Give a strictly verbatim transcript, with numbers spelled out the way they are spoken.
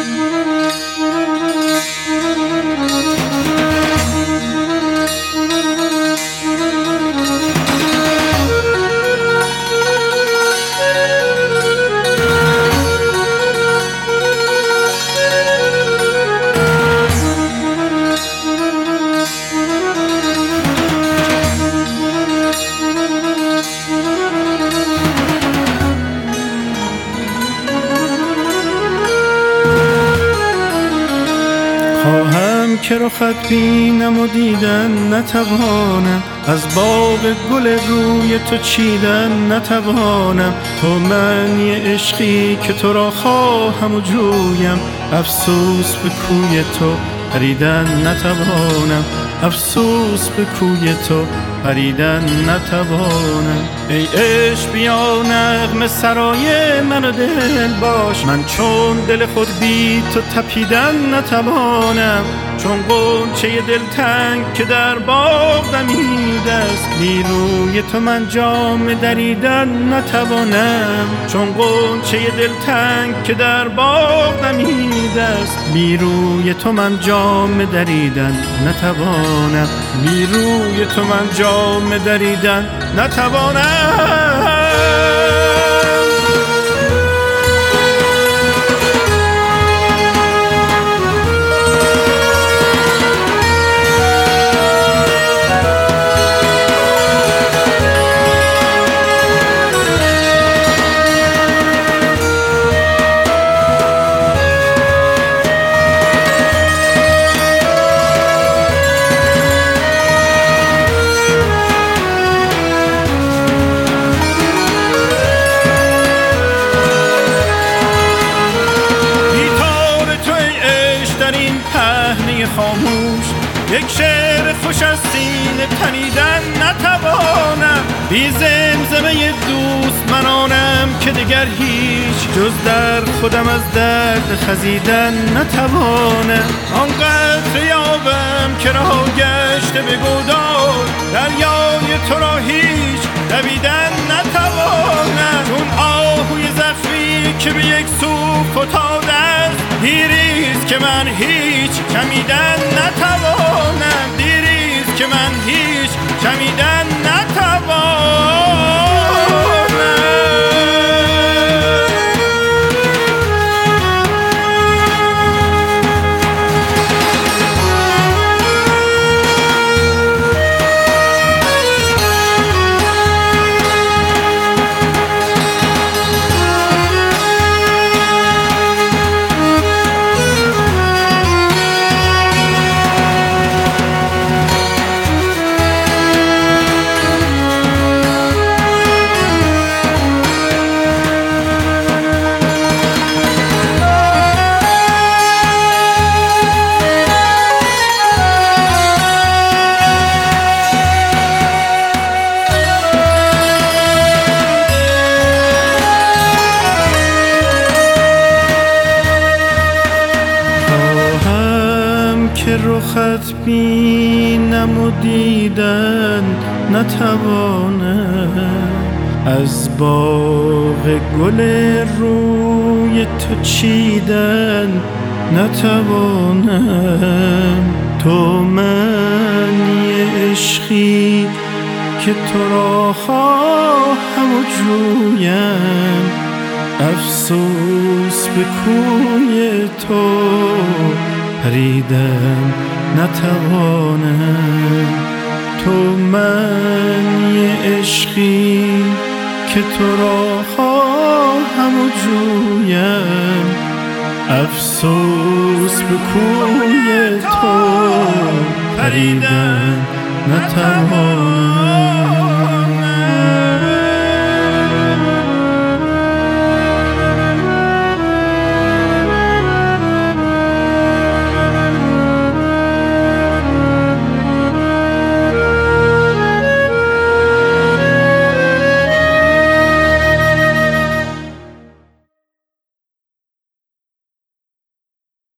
خواهم که رخت بینم و دیدن نتوانم، از باغ گل روی تو چیدن نتوانم. تو من یه عشقی که تو را خواهم و جویم، افسوس به کوی تو پریدن نتوانم، افسوس به کوی تو پریدن نتوانم. ای عشق بیا نغمه سرای من و دل باش، من چون دل خود بی تو تپیدن نتوانم. چون غنچه دلتنگ که در باغ دمیده است، بی روی تو من جام دریدن نتوانم. چون غنچه دلتنگ که در باغ دمیده است، بی روی تو من جام دریدن نتوانم، بی روی تو من جام دریدن نتوانم. خاموش یک شعر خوش از سینه تنیدن نتوانم. بی زمزمه دوست من آنم که دگر هیچ جز در خودم از درد خزیدن نتوانم. آنقدر یابم که رها گشته به گودال، دریای تو را هیچ دویدن نتوانم. چون آهوی زخمی که به یک سو فتاده است، دیریست که من هیچ کمیدن نتوانم، دیریست که من هیچ کمیدن نتوانم. که رخت بینم و دیدن نتوانم، از باغ گل روی تو چیدن نتوانم. تو من یه عشقی که تو را خواهم و جویم، افسوس به کوی تو پریدن نتوانم. تو من یه عشقی که تو را خواهم و جویم، افسوس به کوی تو پریدن نتوانم.